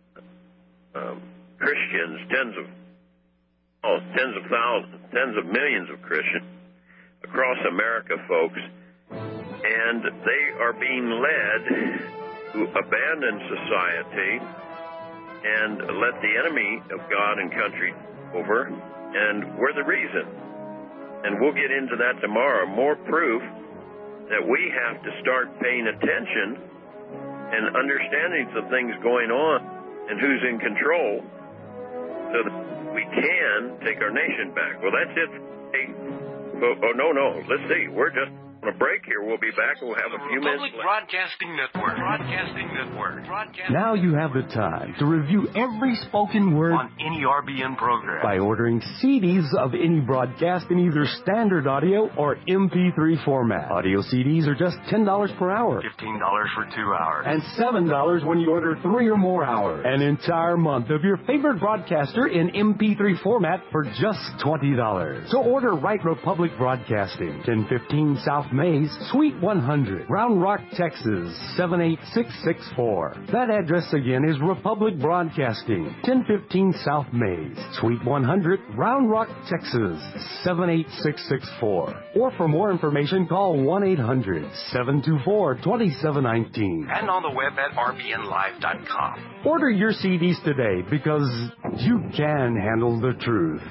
uh, Christians, tens of oh, tens of thousands, tens of millions of Christians across America, folks, and they are being led to abandon society and let the enemy of God and country over, and we're the reason. And we'll get into that tomorrow. More proof that we have to start paying attention and understanding some things going on and who's in control so that we can take our nation back. Well, that's it. Oh, oh no, no. Let's see. We're just on a break here. We'll be back. We'll have a few minutes left.
Broadcasting Network. Broadcasting Network. Broadcasting
Now you have the time to review every spoken word
on any R B N program
by ordering C Ds of any broadcast in either standard audio or M P three format. Audio C Ds are just ten dollars per hour.
fifteen dollars for two hours.
And seven dollars when you order three or more hours. An entire month of your favorite broadcaster in M P three format for just twenty dollars. So order Right Republic Broadcasting, ten fifteen South Mays, Suite one hundred, Round Rock, Texas, seven eight six six four. That address again is Republic Broadcasting, ten fifteen South Mays, Suite one hundred, Round Rock, Texas, seven eight six six four. Or for more information, call one eight hundred seven two four two seven one nine.
And on the web at r b n live dot com.
Order your C Ds today because you can handle the truth.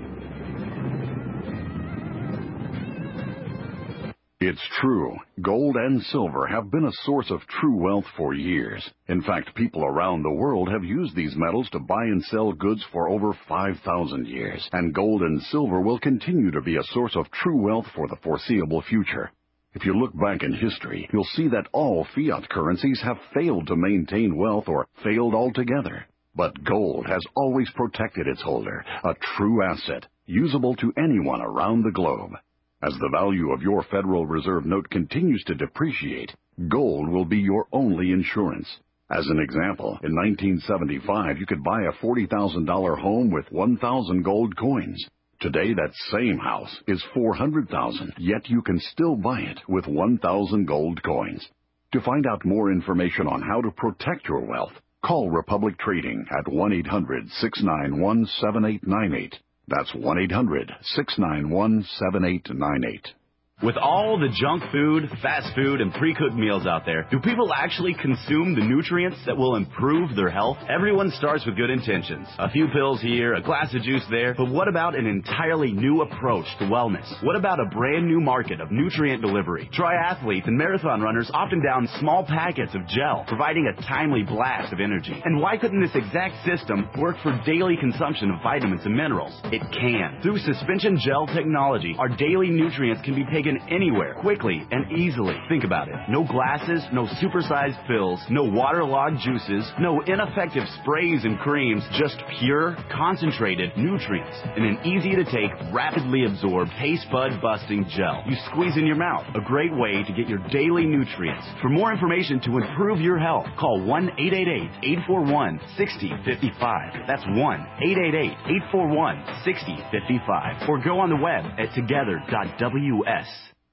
It's true. Gold and silver have been a source of true wealth for years. In fact, people around the world have used these metals to buy and sell goods for over five thousand years. And gold and silver will continue to be a source of true wealth for the foreseeable future. If you look back in history, you'll see that all fiat currencies have failed to maintain wealth or failed altogether. But gold has always protected its holder, a true asset, usable to anyone around the globe. As the value of your Federal Reserve note continues to depreciate, gold will be your only insurance. As an example, in nineteen seventy-five, you could buy a forty thousand dollars home with one thousand gold coins. Today, that same house is four hundred thousand dollars, yet you can still buy it with one thousand gold coins. To find out more information on how to protect your wealth, call Republic Trading at one eight hundred six nine one seven eight nine eight. That's one eight hundred six nine one seven eight nine eight.
With all the junk food, fast food, and pre-cooked meals out there, do people actually consume the nutrients that will improve their health? Everyone starts with good intentions. A few pills here, a glass of juice there, but what about an entirely new approach to wellness? What about a brand new market of nutrient delivery? Triathletes and marathon runners often down small packets of gel, providing a timely blast of energy. And why couldn't this exact system work for daily consumption of vitamins and minerals? It can. Through suspension gel technology, our daily nutrients can be taken anywhere, quickly and easily. Think about it. No glasses, no supersized pills, no waterlogged juices, no ineffective sprays and creams, just pure, concentrated nutrients in an easy-to-take, rapidly absorbed, taste bud-busting gel. You squeeze in your mouth. A great way to get your daily nutrients. For more information to improve your health, call one eight eight eight, eight four one, six zero five five. That's one eight eight eight, eight four one, six zero five five. Or go on the web at together dot w s.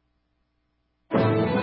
Okay,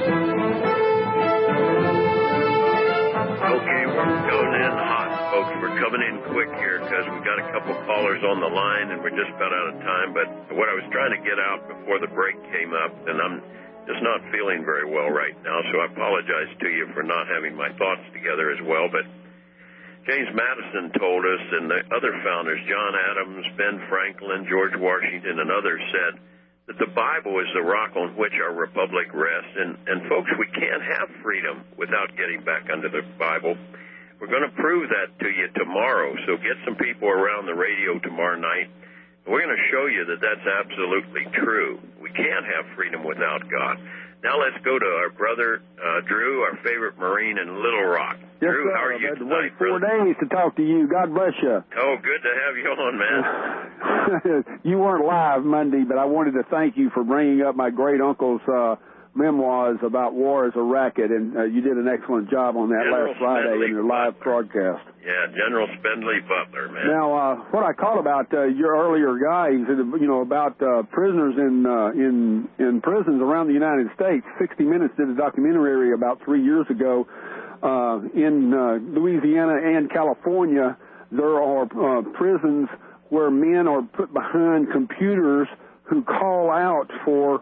we're going in hot, folks. We're coming in quick here because we've got a couple callers on the line and we're just about out of time. But what I was trying to get out before the break came up, and I'm just not feeling very well right now, so I apologize to you for not having my thoughts together as well. But James Madison told us, and the other founders, John Adams, Ben Franklin, George Washington, and others said that the Bible is the rock on which our republic rests. And, and folks, we can't have freedom without getting back under the Bible. We're going to prove that to you tomorrow, so get some people around the radio tomorrow night. We're going to show you that that's absolutely true. We can't have freedom without God. Now let's go to our brother, uh, Drew, our favorite Marine in Little Rock.
Yes,
Drew,
sir.
how are
I've
you
had to
tonight,
wait four
brother?
days to talk to you. God bless you.
Oh, good to have you on, man.
You weren't live Monday, but I wanted to thank you for bringing up my great uncle's uh, memoirs about war as a racket, and uh, you did an excellent job on that
General
last Friday
Spendley
in your live broadcast.
Yeah, General Spendley Butler, man.
Now, uh, what I caught about uh, your earlier guy, he said, you know, about uh, prisoners in uh, in in prisons around the United States. sixty minutes did a documentary about three years ago uh, in uh, Louisiana and California. There are uh, prisons where men are put behind computers who call out for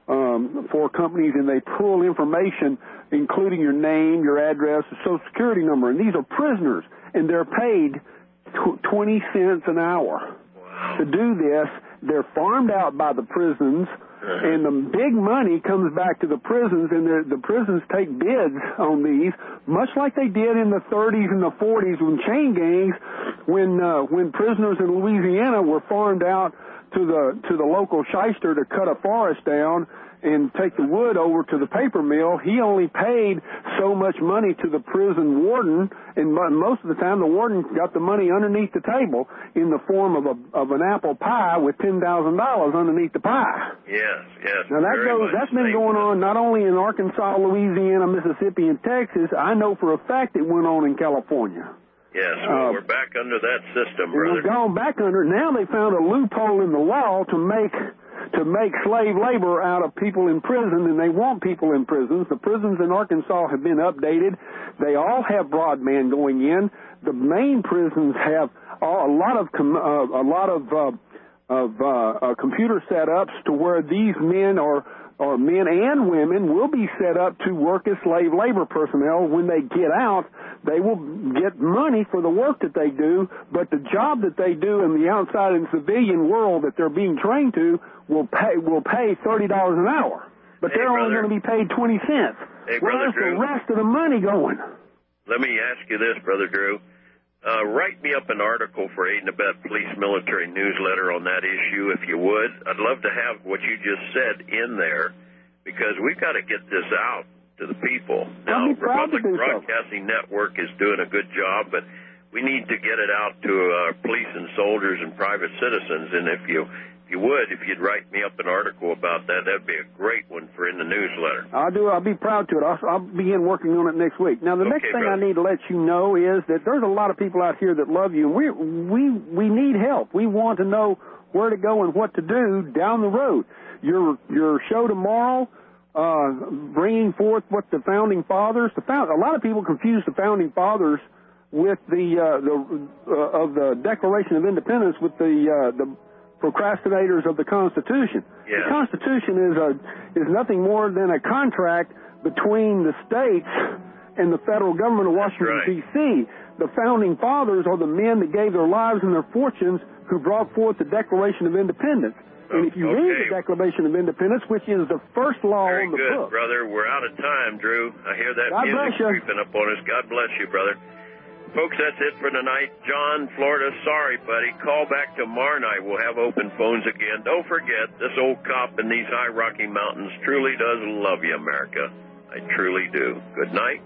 um, for companies, and they pull information, including your name, your address, the Social Security number, and these are prisoners. And they're paid twenty cents an hour. Wow. To do this. They're farmed out by the prisons, uh-huh. and the big money comes back to the prisons, and the prisons take bids on these, much like they did in the thirties and the forties when chain gangs, when uh, when prisoners in Louisiana were farmed out to the to the local shyster to cut a forest down and take the wood over to the paper mill. He only paid so much money to the prison warden, and most of the time the warden got the money underneath the table in the form of a of an apple pie with ten thousand dollars underneath the pie.
Yes, yes.
Now that goes. That's been going on not only in Arkansas, Louisiana, Mississippi, and Texas. I know for a fact it went on in California.
Yes, well, uh, we're back under that system, brother.
We've gone back under. Now they found a loophole in the law to make. to make slave labor out of people in prison, and they want people in prisons. The prisons in Arkansas have been updated. They all have broadband going in. The main prisons have a lot of com- uh, a lot of uh, of uh, uh, computer setups to where these men are or men and women will be set up to work as slave labor personnel. When they get out, they will get money for the work that they do, but the job that they do in the outside and civilian world that they're being trained to will pay will pay thirty dollars an hour. But
hey,
they're
brother.
only going to be paid twenty cents.
Hey,
Where's
Brother Drew,
the rest of the money going?
Let me ask you this, Brother Drew. Uh, write me up an article for Aid and Abet Police Military Newsletter on that issue, if you would. I'd love to have what you just said in there, because we've got to get this out to the people. Now, Republic Broadcasting Network is doing a good job, but we need to get it out to our police and soldiers and private citizens. And if you if you would, if you'd write me up an article about that, that'd be a great one for in the newsletter.
I'll do. I'll be proud to it. I'll, I'll begin working on it next week. Now, the
okay,
next thing
brother.
I need to let you know is that there's a lot of people out here that love you. We we we need help. We want to know where to go and what to do down the road. Your your show tomorrow. Uh, bringing forth what the founding fathers, the found, a lot of people confuse the founding fathers with the uh, the uh, of the Declaration of Independence with the uh, the procrastinators of the Constitution.
Yes.
The Constitution is a is nothing more than a contract between the states and the federal government of Washington,
right.
D C The founding fathers are the men that gave their lives and their fortunes who brought forth the Declaration of Independence. And if you
okay.
read the Declaration of Independence, which is the first law
Very
on the
good,
book.
brother. We're out of time, Drew. I hear that
God
music
bless you.
creeping up on us. God bless you, brother. Folks, that's it for tonight. John, Florida, sorry, buddy. Call back tomorrow night. We'll have open phones again. Don't forget, this old cop in these high Rocky Mountains truly does love you, America. I truly do. Good night.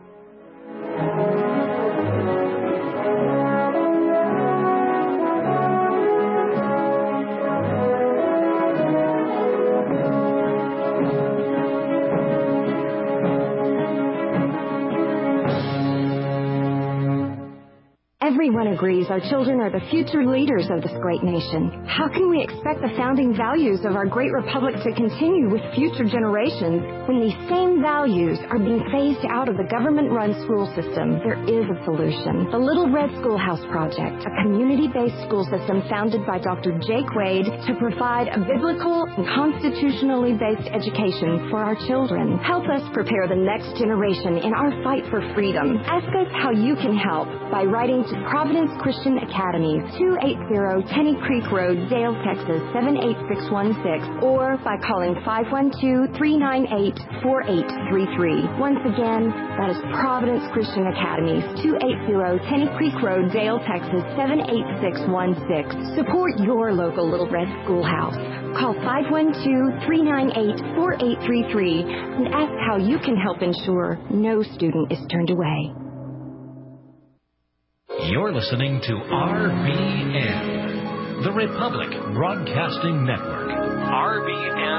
Everyone agrees our children are the future leaders of this great nation. How can we expect the founding values of our great republic to continue with future generations when these same values are being phased out of the government-run school system? There is a solution. The Little Red Schoolhouse Project, a community-based school system founded by Doctor Jake Wade to provide a biblical and constitutionally based education for our children. Help us prepare the next generation in our fight for freedom. Ask us how you can help by writing to Providence Christian Academy, two eighty Tenny Creek Road, Dale, Texas, seven eight six one six, or by calling five one two, three nine eight, four eight three three. Once again, that is Providence Christian Academy, two eighty Tenny Creek Road, Dale, Texas, seven eight six one six. Support your local Little Red Schoolhouse. Call five one two, three nine eight, four eight three three and ask how you can help ensure no student is turned away.
You're listening to R B N, the Republic Broadcasting Network. R B N